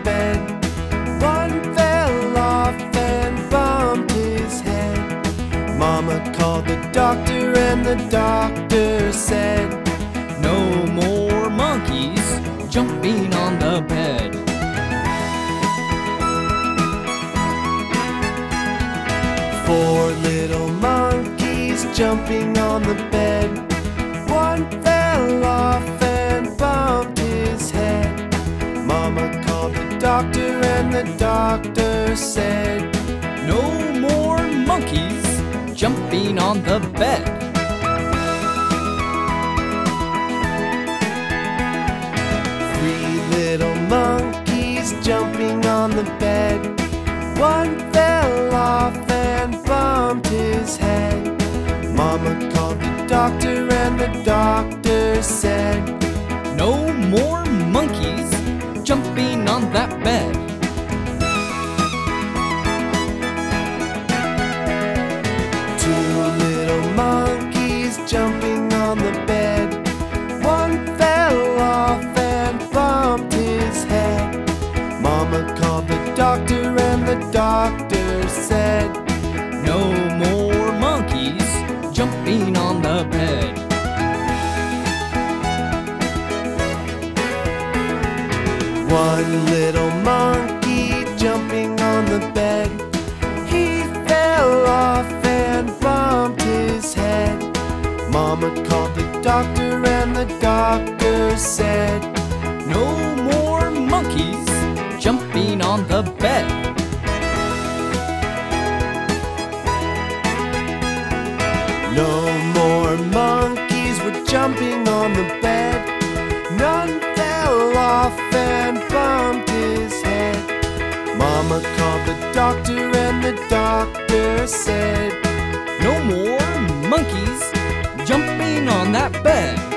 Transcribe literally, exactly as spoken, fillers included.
bed. One fell off and bumped his head. Mama called the doctor and the doctor said, "No more monkeys jumping on the bed." Four little monkeys jumping on the bed. One fell off and bumped his head. Mama called the doctor and the doctor said, "No more monkeys jumping on the bed." Three little monkeys jumping on the bed. One fell off and bumped his head. Mama called the doctor and the doctor said, "No more monkeys jumping on that bed." Two little monkeys jumping on the bed. One fell off and bumped his head. Mama called the doctor and the doctor said, "No more monkeys jumping on the bed." One little monkey jumping on the bed. He fell off and bumped his head. Mama called the doctor and the doctor said, "No more monkeys jumping on the bed." no more monkeys were jumping on the bed. None fell off and bumped his head. Mama called the doctor and the doctor said, "No more monkeys jumping on that bed."